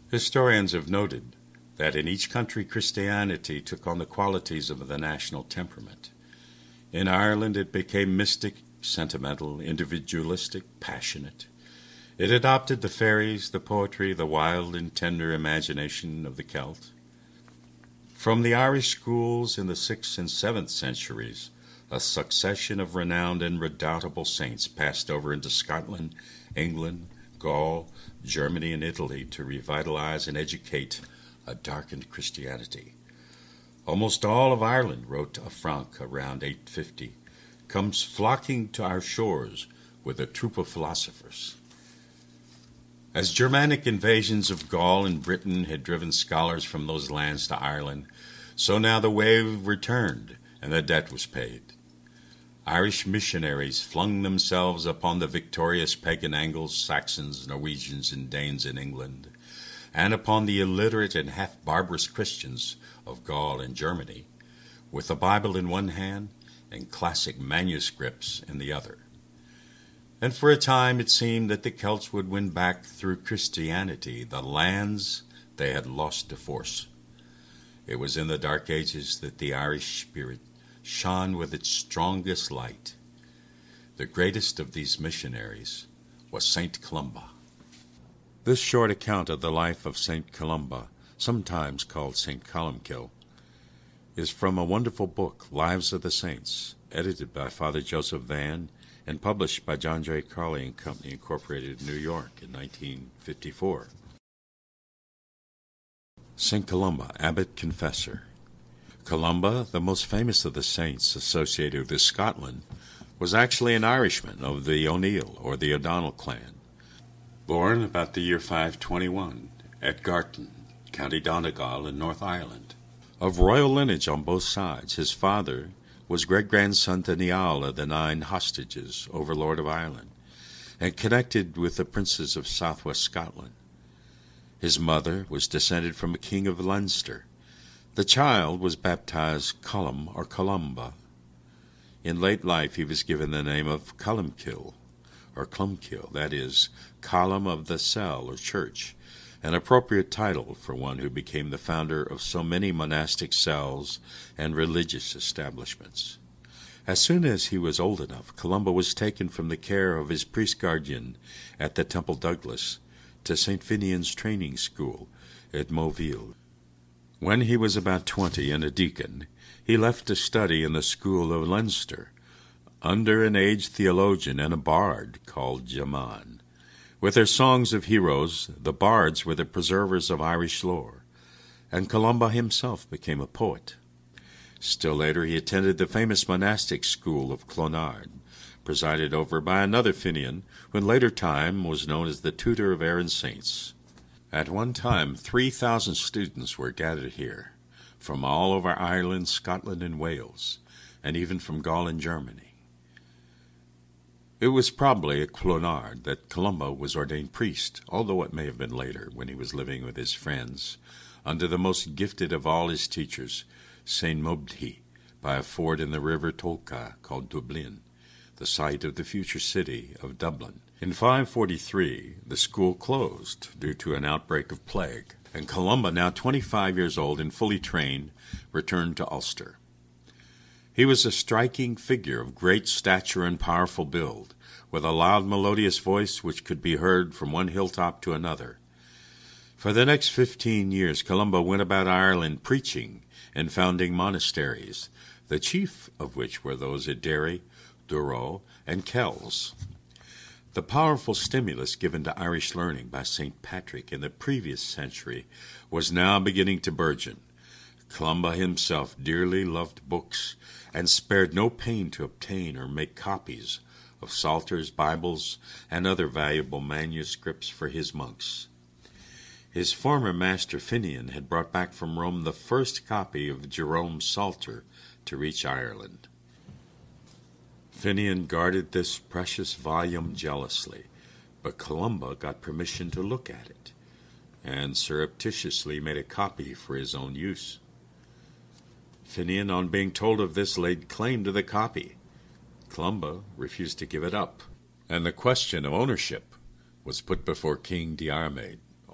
Historians have noted that in each country Christianity took on the qualities of the national temperament. In Ireland it became mystic, sentimental, individualistic, passionate. It adopted the fairies, the poetry, the wild and tender imagination of the Celt. From the Irish schools in the 6th and 7th centuries, a succession of renowned and redoubtable saints passed over into Scotland, England, Gaul, Germany, and Italy to revitalize and educate a darkened Christianity. Almost all of Ireland, wrote a Franck around 850, comes flocking to our shores with a troop of philosophers. As Germanic invasions of Gaul and Britain had driven scholars from those lands to Ireland, so now the wave returned and the debt was paid. Irish missionaries flung themselves upon the victorious pagan Angles, Saxons, Norwegians, and Danes in England, and upon the illiterate and half-barbarous Christians of Gaul and Germany, with the Bible in one hand and classic manuscripts in the other. And for a time it seemed that the Celts would win back through Christianity the lands they had lost to force. It was in the Dark Ages that the Irish spirit shone with its strongest light. The greatest of these missionaries was St. Columba. This short account of the life of St. Columba, sometimes called St. Columcille, is from a wonderful book, Lives of the Saints, edited by Father Joseph Vann and published by John J. Crowley and Company, Incorporated in New York in 1954. St. Columba, Abbot Confessor. Columba, the most famous of the saints associated with Scotland, was actually an Irishman of the O'Neill or the O'Donnell clan. Born about the year 521 at Gartan, County Donegal in North Ireland. Of royal lineage on both sides, his father was great-grandson to Niall of the Nine Hostages, Overlord of Ireland, and connected with the princes of southwest Scotland. His mother was descended from a king of Leinster. The child was baptized Colum or Columba. In late life he was given the name of Columcille, or Clumkill, that is, column of the cell or church, an appropriate title for one who became the founder of so many monastic cells and religious establishments. As soon as he was old enough, Columba was taken from the care of his priest guardian at the Temple Douglas to St. Finian's training school at Moville. When he was about 20 and a deacon, he left to study in the school of Leinster, under an aged theologian and a bard called Jaman. With their songs of heroes, the bards were the preservers of Irish lore, and Columba himself became a poet. Still later he attended the famous monastic school of Clonard, presided over by another Finian, who in later time was known as the tutor of Erin's saints. At one time 3,000 students were gathered here, from all over Ireland, Scotland, and Wales, and even from Gaul and Germany. It was probably at Clonard that Columba was ordained priest, although it may have been later, when he was living with his friends, under the most gifted of all his teachers, St. Mobdhi, by a ford in the river Tolka called Dublin, the site of the future city of Dublin. In 543, the school closed due to an outbreak of plague, and Columba, now 25 years old and fully trained, returned to Ulster. He was a striking figure of great stature and powerful build, with a loud melodious voice which could be heard from one hilltop to another. For the next 15 years Columba went about Ireland preaching and founding monasteries, the chief of which were those at Derry, Durrow, and Kells. The powerful stimulus given to Irish learning by St. Patrick in the previous century was now beginning to burgeon. Columba himself dearly loved books, and spared no pain to obtain or make copies of psalters, Bibles, and other valuable manuscripts for his monks. His former master Finian had brought back from Rome the first copy of Jerome's Psalter to reach Ireland. Finian guarded this precious volume jealously, but Columba got permission to look at it, and surreptitiously made a copy for his own use. Finian, on being told of this, laid claim to the copy. Columba refused to give it up, and the question of ownership was put before King Diarmaid,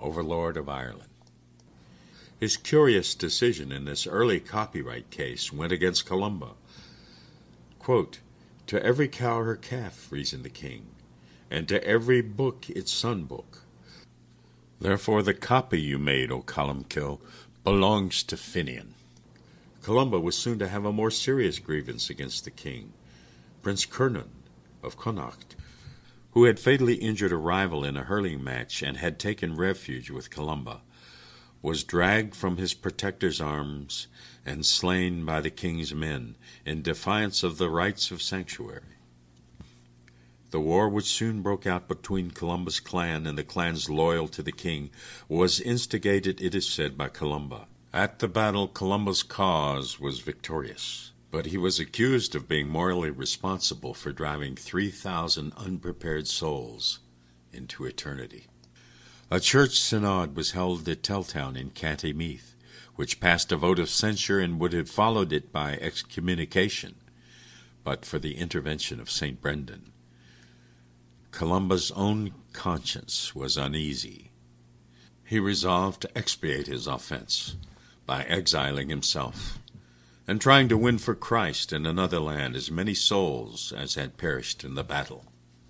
overlord of Ireland. His curious decision in this early copyright case went against Columba. Quote, "To every cow her calf," reasoned the king, "and to every book its son book. Therefore the copy you made, O Columbkill, belongs to Finian." Columba was soon to have a more serious grievance against the king. Prince Cernan of Connacht, who had fatally injured a rival in a hurling match and had taken refuge with Columba, was dragged from his protector's arms and slain by the king's men in defiance of the rights of sanctuary. The war which soon broke out between Columba's clan and the clans loyal to the king was instigated, it is said, by Columba. At the battle, Columba's cause was victorious, but he was accused of being morally responsible for driving 3,000 unprepared souls into eternity. A church synod was held at Teltown in County Meath, which passed a vote of censure and would have followed it by excommunication, but for the intervention of St. Brendan. Columba's own conscience was uneasy. He resolved to expiate his offense by exiling himself and trying to win for Christ in another land as many souls as had perished in the battle.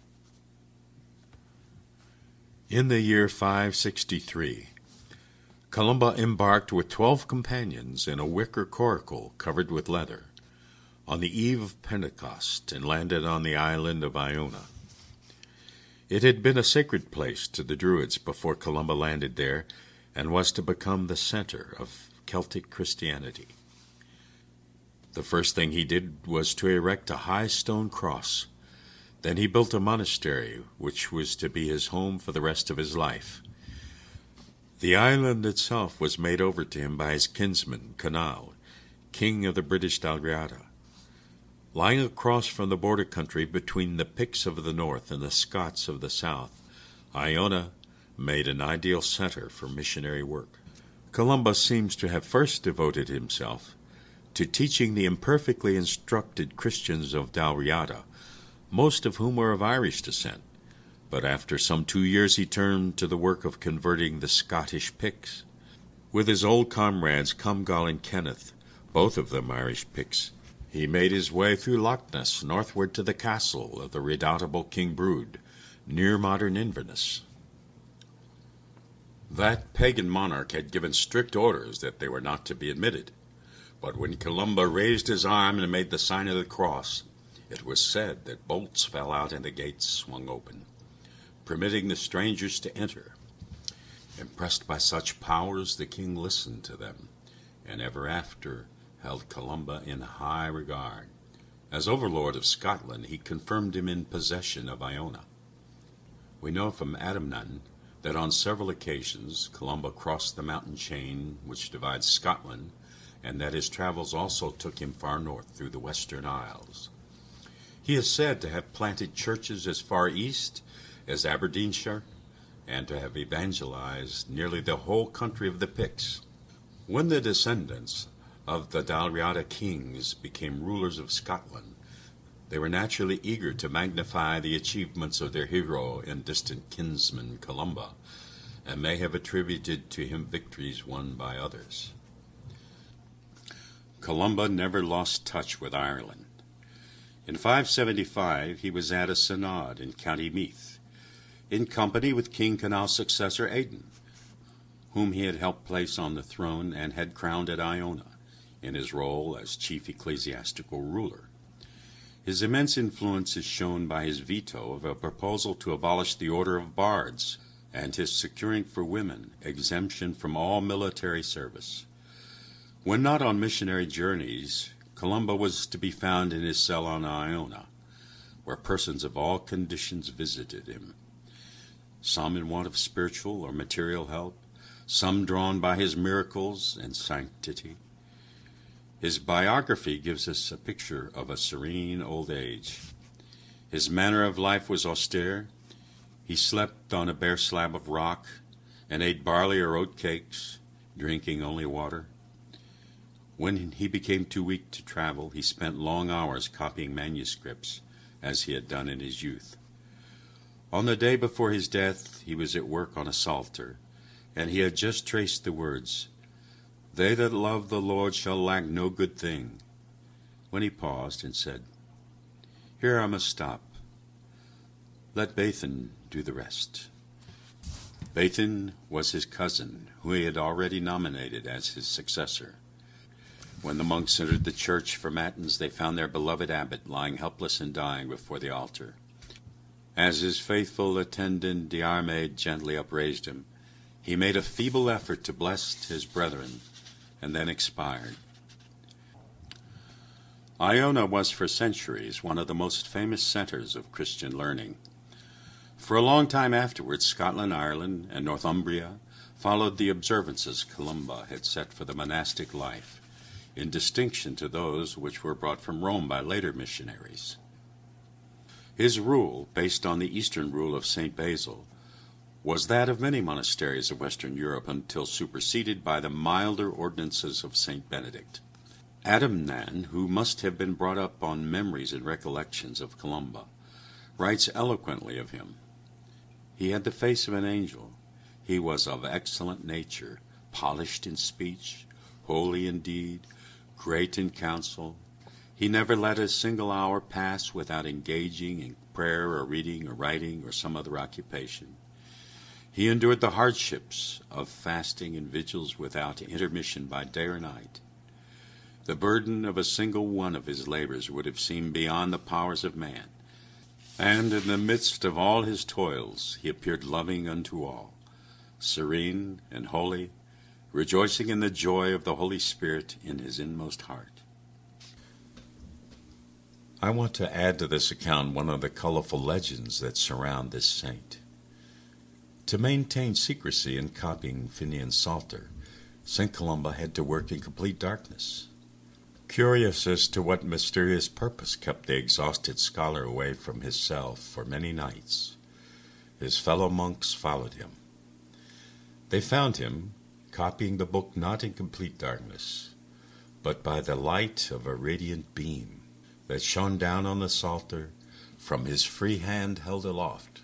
In the year 563, Columba embarked with 12 companions in a wicker coracle covered with leather on the eve of Pentecost and landed on the island of Iona. It had been a sacred place to the Druids before Columba landed there and was to become the center of Celtic Christianity. The first thing he did was to erect a high stone cross. Then he built a monastery, which was to be his home for the rest of his life. The island itself was made over to him by his kinsman, Conall, king of the British Dalriada. Lying across from the border country between the Picts of the north and the Scots of the south, Iona made an ideal center for missionary work. Columba seems to have first devoted himself to teaching the imperfectly instructed Christians of Dalriada, most of whom were of Irish descent, but after some 2 years he turned to the work of converting the Scottish Picts. With his old comrades Cumgall and Kenneth, both of them Irish Picts, he made his way through Loch Ness northward to the castle of the redoubtable King Brude, near modern Inverness. That pagan monarch had given strict orders that they were not to be admitted, but when Columba raised his arm and made the sign of the cross, it was said that bolts fell out and the gates swung open, permitting the strangers to enter. Impressed by such powers, the king listened to them, and ever after held Columba in high regard. As overlord of Scotland, he confirmed him in possession of Iona. We know from Adamnan that on several occasions Columba crossed the mountain chain which divides Scotland, and that his travels also took him far north through the Western Isles. He is said to have planted churches as far east as Aberdeenshire, and to have evangelized nearly the whole country of the Picts. When the descendants of the Dalriada kings became rulers of Scotland, they were naturally eager to magnify the achievements of their hero and distant kinsman Columba, and may have attributed to him victories won by others. Columba never lost touch with Ireland. In 575 he was at a synod in County Meath, in company with King Conall's successor Aidan, whom he had helped place on the throne and had crowned at Iona, in his role as chief ecclesiastical ruler. His immense influence is shown by his veto of a proposal to abolish the order of bards, and his securing for women exemption from all military service. When not on missionary journeys, Columba was to be found in his cell on Iona, where persons of all conditions visited him, some in want of spiritual or material help, some drawn by his miracles and sanctity. His biography gives us a picture of a serene old age. His manner of life was austere. He slept on a bare slab of rock and ate barley or oat cakes, drinking only water. When he became too weak to travel, he spent long hours copying manuscripts, as he had done in his youth. On the day before his death, he was at work on a psalter, and he had just traced the words, "They that love the Lord shall lack no good thing," when he paused and said, "Here I must stop. Let Bathan do the rest." Bathan was his cousin, who he had already nominated as his successor. When the monks entered the church for matins, they found their beloved abbot lying helpless and dying before the altar. As his faithful attendant Diarmaid gently upraised him, he made a feeble effort to bless his brethren, and then expired. Iona was for centuries one of the most famous centres of Christian learning. For a long time afterwards, Scotland, Ireland, and Northumbria followed the observances Columba had set for the monastic life, in distinction to those which were brought from Rome by later missionaries. His rule, based on the Eastern rule of St. Basil, was that of many monasteries of Western Europe until superseded by the milder ordinances of St. Benedict. Adamnan, who must have been brought up on memories and recollections of Columba, writes eloquently of him. He had the face of an angel. He was of excellent nature, polished in speech, holy in deed, great in counsel. He never let a single hour pass without engaging in prayer or reading or writing or some other occupation. He endured the hardships of fasting and vigils without intermission by day or night. The burden of a single one of his labors would have seemed beyond the powers of man. And in the midst of all his toils, he appeared loving unto all, serene and holy, rejoicing in the joy of the Holy Spirit in his inmost heart. I want to add to this account one of the colorful legends that surround this saint. To maintain secrecy in copying Finian's Psalter, St. Columba had to work in complete darkness. Curious as to what mysterious purpose kept the exhausted scholar away from his cell for many nights, his fellow monks followed him. They found him copying the book not in complete darkness, but by the light of a radiant beam that shone down on the Psalter from his free hand held aloft.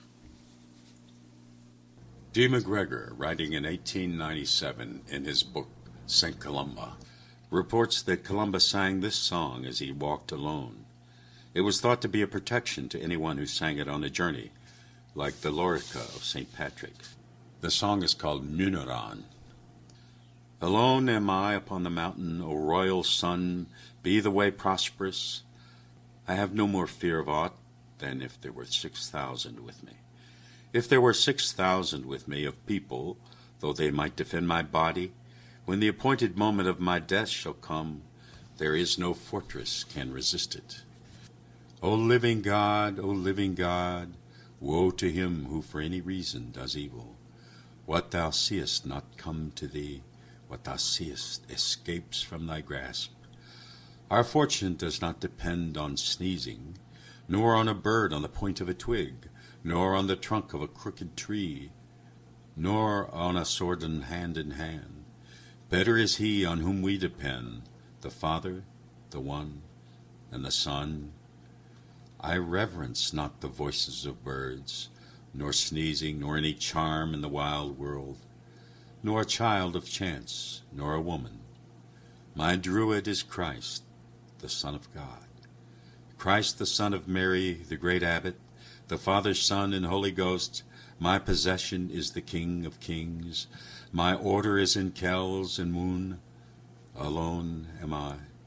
D. MacGregor, writing in 1897 in his book St. Columba, reports that Columba sang this song as he walked alone. It was thought to be a protection to anyone who sang it on a journey, like the Lorica of St. Patrick. The song is called Nunaran. Alone am I upon the mountain, O royal sun, be the way prosperous. I have no more fear of aught than if there were 6,000 with me. If there were 6,000 with me of people, though they might defend my body, when the appointed moment of my death shall come, there is no fortress can resist it. O living God, woe to him who for any reason does evil. What thou seest not come to thee, what thou seest escapes from thy grasp. Our fortune does not depend on sneezing, nor on a bird on the point of a twig, nor on the trunk of a crooked tree, nor on a sword in hand. Better is he on whom we depend, the Father, the One, and the Son. I reverence not the voices of birds, nor sneezing, nor any charm in the wild world, nor a child of chance, nor a woman. My Druid is Christ, the Son of God. Christ, the Son of Mary, the great Abbot, the Father, Son, and Holy Ghost. My possession is the King of Kings. My order is in Kells and Moon. Alone am I,